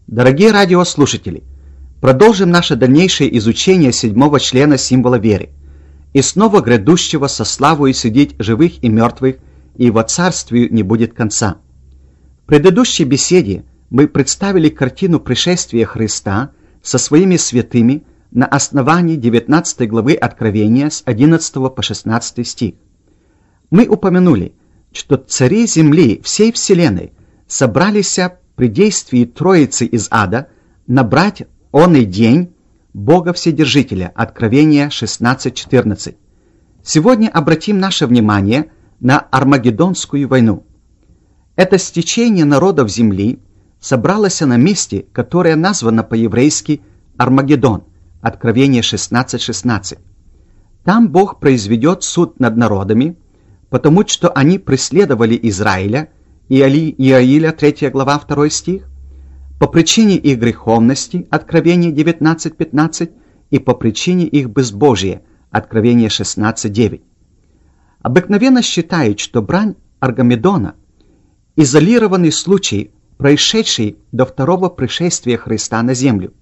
Дорогие радиослушатели, продолжим наше дальнейшее изучение 7-го члена символа веры и снова грядущего со славою судить живых и мертвых, и его царствию не будет конца. В предыдущей беседе мы представили картину пришествия Христа со своими святыми на основании 19 главы Откровения с 11 по 16 стих. Мы упомянули, что цари земли всей вселенной собрались при действии Троицы из ада набрать оный день Бога Вседержителя, Откровение 16:14. Сегодня обратим наше внимание на Армагеддонскую войну. Это стечение народов земли собралось на месте, которое названо по-еврейски Армагеддон, Откровение 16:16. Там Бог произведет суд над народами, потому что они преследовали Израиля, Иаиля 3 глава 2 стих, по причине их греховности, Откровение 19:15, и по причине их безбожия, Откровение 16:9. Обыкновенно считают, что брань Армагеддона – изолированный случай, происшедший до второго пришествия Христа на землю.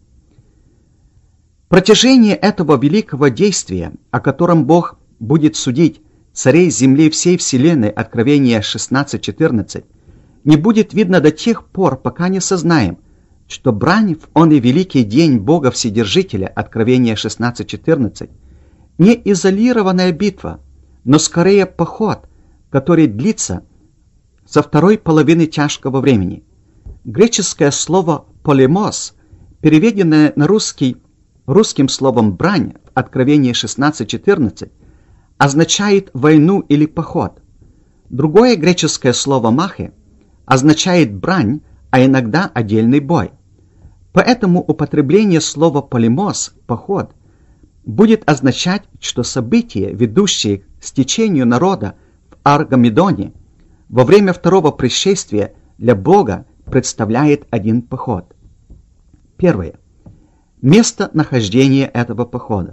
Протяжение этого великого действия, о котором Бог будет судить царей земли всей вселенной, Откровение 16:14, не будет видно до тех пор, пока не сознаем, что брань в он и великий день Бога Вседержителя, Откровение 16:14, не изолированная битва, но скорее поход, который длится со второй половины тяжкого времени. Греческое слово «полемос», переведенное на русским словом «брань» в Откровении 16:14, означает войну или поход. Другое греческое слово «махе» означает брань, а иногда отдельный бой. Поэтому употребление слова «полемос» – «поход» будет означать, что события, ведущие к стечению народа в Армагеддоне во время второго пришествия для Бога представляет один поход. Первое. Место нахождения этого похода.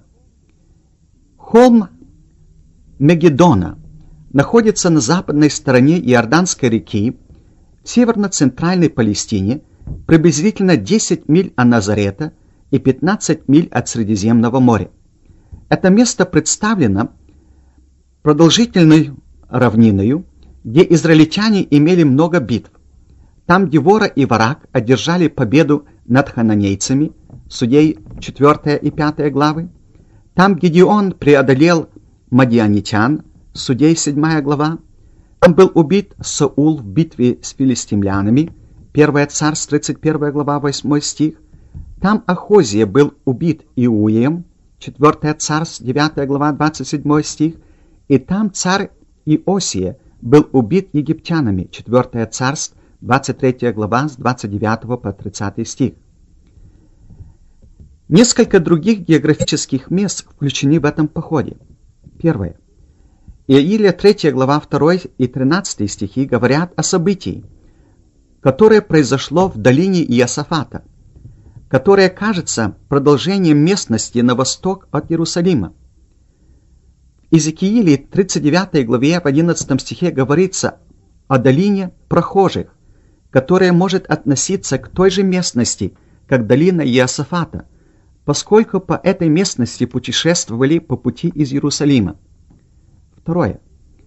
Холм Мегиддона находится на западной стороне Иорданской реки в северно-центральной Палестине, приблизительно 10 миль от Назарета и 15 миль от Средиземного моря. Это место представлено продолжительной равниною, где израильтяне имели много битв. Там Девора и Варак одержали победу над хананейцами, Судей 4 и 5 главы. Там Гедеон преодолел мадианитян, Судей 7 глава. Там был убит Саул в битве с филистимлянами, 1 Царств 31 глава 8 стих. Там Ахозия был убит Иуием, 4 Царств 9 глава 27 стих. И там царь Иосия был убит египтянами, 4 Царств 23 глава с 29 по 30 стих. Несколько других географических мест включены в этом походе. Первое. Иаиля 3 глава 2 и 13 стихи говорят о событии, которое произошло в долине Иосафата, которое кажется продолжением местности на восток от Иерусалима. В Иезекииле 39 главе в 11 стихе говорится о долине прохожих, которая может относиться к той же местности, как долина Иосафата, поскольку по этой местности путешествовали по пути из Иерусалима. Второе.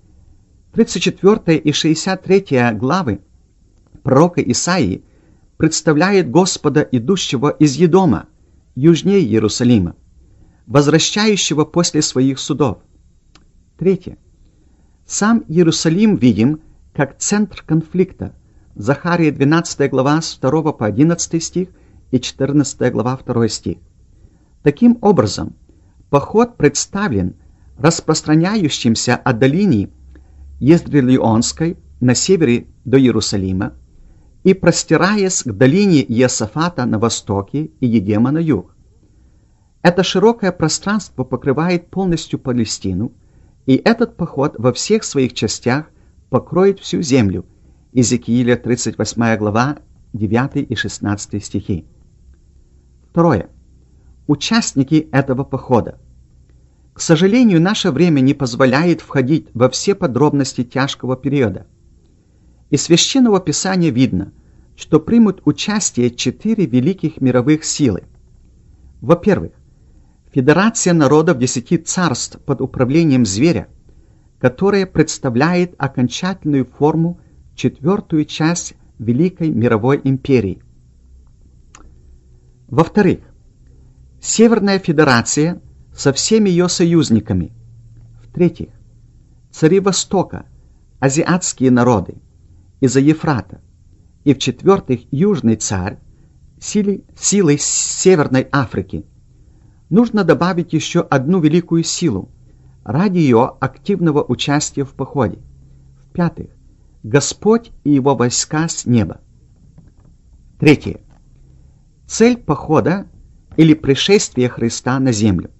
34 и 63 главы пророка Исаии представляет Господа, идущего из Едома, южнее Иерусалима, возвращающего после своих судов. Третье. Сам Иерусалим видим как центр конфликта. Захария 12 глава с 2 по 11 стих и 14 глава 2 стих. Таким образом, поход представлен распространяющимся от долины Ездрелионской на севере до Иерусалима и простираясь к долине Иосафата на востоке и Едема на юг. Это широкое пространство покрывает полностью Палестину, и этот поход во всех своих частях покроет всю землю. Иезекииля 38 глава 9 и 16 стихи. Второе. Участники этого похода. К сожалению, наше время не позволяет входить во все подробности тяжкого периода. Из Священного Писания видно, что примут участие 4 великих мировых силы. Во-первых, Федерация народов 10 царств под управлением зверя, которая представляет окончательную форму, 4-ю часть Великой мировой империи. Во-вторых, Северная Федерация со всеми ее союзниками. В-третьих, цари Востока, азиатские народы из-за Ефрата. И в-четвертых, Южный царь, силы Северной Африки. Нужно добавить еще одну великую силу ради ее активного участия в походе. В-пятых, Господь и его войска с неба. Третье. Цель похода или пришествия Христа на землю.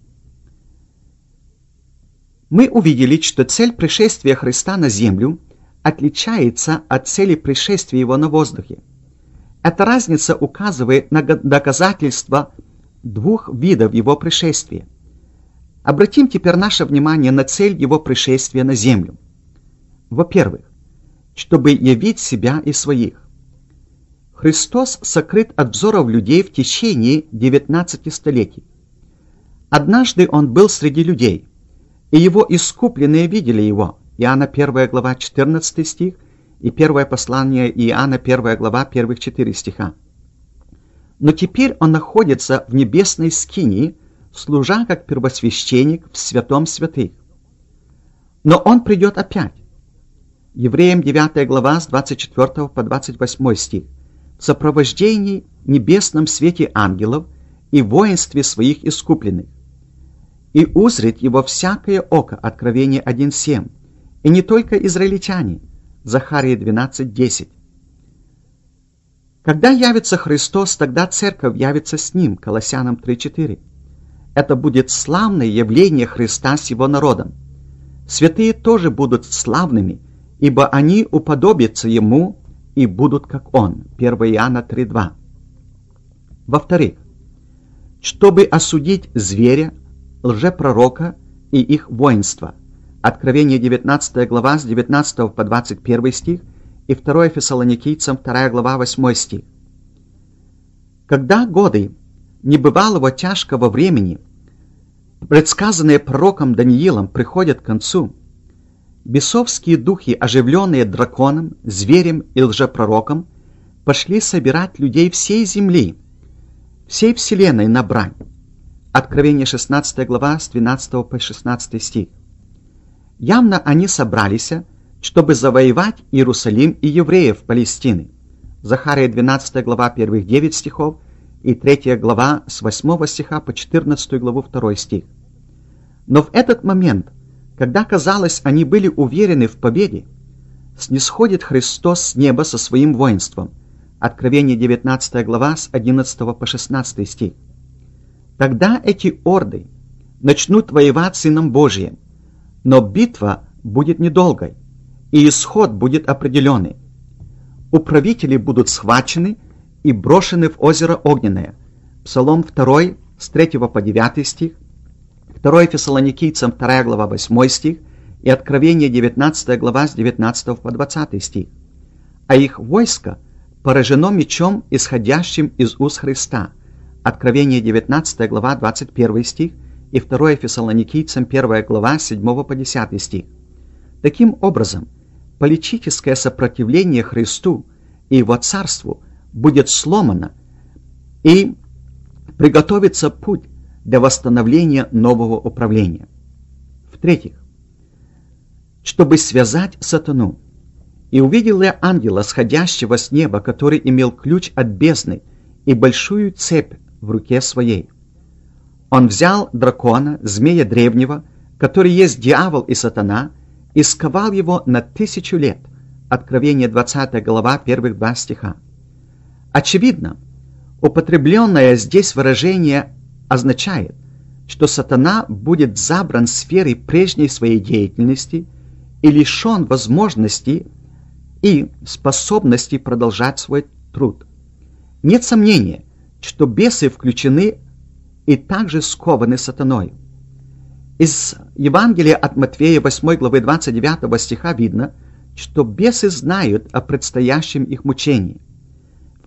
Мы увидели, что цель пришествия Христа на землю отличается от цели пришествия его на воздухе. Эта разница указывает на доказательство 2 видов его пришествия. Обратим теперь наше внимание на цель его пришествия на землю. Во-первых, чтобы явить себя и своих. Христос сокрыт от взоров людей в течение 19 столетий. Однажды он был среди людей, и его искупленные видели его. Иоанна 1 глава 14 стих и 1 послание Иоанна 1 глава первых 4 стиха. Но теперь он находится в небесной скинии, служа как первосвященник в святом святых. Но он придет опять. Евреям 9 глава с 24 по 28 стих. В сопровождении небесном свете ангелов и воинстве своих искупленных. И узрит его всякое око, Откровение 1.7, и не только израильтяне, Захария 12.10. Когда явится Христос, тогда церковь явится с ним, Колоссянам 3.4. Это будет славное явление Христа с его народом. Святые тоже будут славными, ибо они уподобятся ему и будут как он, 1 Иоанна 3.2. Во-вторых, чтобы осудить зверя, лжепророка и их воинство. Откровение 19 глава с 19 по 21 стих и 2 Фессалоникийцам 2 глава 8 стих. Когда годы небывалого тяжкого времени, предсказанные пророком Даниилом, приходят к концу, бесовские духи, оживленные драконом, зверем и лжепророком, пошли собирать людей всей земли, всей вселенной на брань. Откровение 16 глава с 12 по 16 стих. Явно они собрались, чтобы завоевать Иерусалим и евреев Палестины. Захария 12 глава первых 9 стихов и 3 глава с 8 стиха по 14 главу 2 стих. Но в этот момент, когда, казалось, они были уверены в победе, снисходит Христос с неба со своим воинством. Откровение 19 глава с 11 по 16 стих. Тогда эти орды начнут воевать с Сыном Божиим, но битва будет недолгой, и исход будет определенный. Управители будут схвачены и брошены в озеро Огненное. Псалом 2 с 3 по 9 стих, 2 Фессалоникийцам 2 глава 8 стих и Откровение 19 глава с 19 по 20 стих. А их войско поражено мечом, исходящим из уст Христа. Откровение 19 глава 21 стих и 2 Фессалоникийцам 1 глава 7 по 10 стих. Таким образом, политическое сопротивление Христу и Его Царству будет сломано, и приготовится путь для восстановления нового управления. В-третьих, чтобы связать сатану. И увидел я ангела, сходящего с неба, который имел ключ от бездны и большую цепь в руке своей. Он взял дракона, змея древнего, который есть дьявол и сатана, и сковал его на 1000 лет. Откровение 20 глава, первых 2 стиха. Очевидно, употребленное здесь выражение означает, что сатана будет забран сферой прежней своей деятельности и лишен возможности и способности продолжать свой труд. Нет сомнения, что бесы включены и также скованы сатаной. Из Евангелия от Матфея 8 главы 29 стиха видно, что бесы знают о предстоящем их мучении.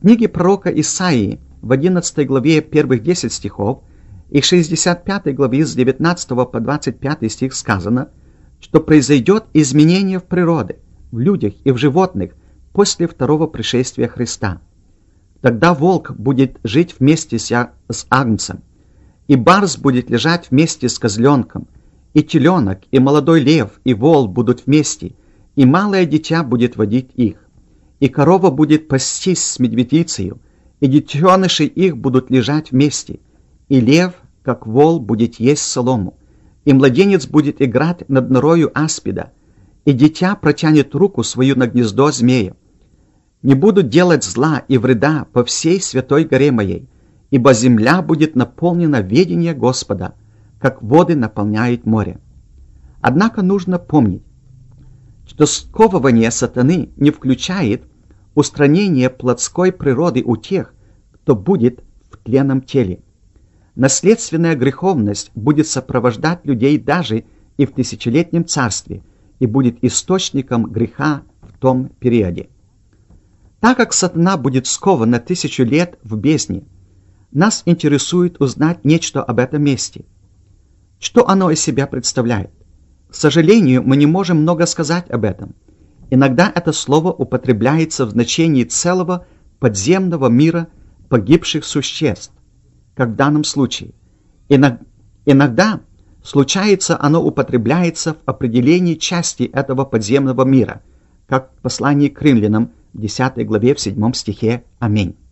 книге пророка Исаии в 11 главе первых 10 стихов и 65 главе с 19 по 25 стих сказано, что произойдет изменение в природе, в людях и в животных после второго пришествия Христа. Тогда волк будет жить вместе с агнцем, и барс будет лежать вместе с козленком, и теленок, и молодой лев, и вол будут вместе, и малое дитя будет водить их, и корова будет пастись с медведицею, и детеныши их будут лежать вместе, и лев, как вол, будет есть солому, и младенец будет играть над норою аспида, и дитя протянет руку свою на гнездо змея. Не буду делать зла и вреда по всей святой горе моей, ибо земля будет наполнена ведения Господа, как воды наполняют море. Однако нужно помнить, что сковывание сатаны не включает устранение плотской природы у тех, кто будет в тленном теле. Наследственная греховность будет сопровождать людей даже и в тысячелетнем царстве и будет источником греха в том периоде. Так как сатана будет скован на 1000 лет в бездне, нас интересует узнать нечто об этом месте. Что оно из себя представляет? К сожалению, мы не можем много сказать об этом. Иногда это слово употребляется в значении целого подземного мира погибших существ, как в данном случае. Иногда случается оно употребляется в определении части этого подземного мира, как в послании к римлянам в 10 главе в 7 стихе. Аминь.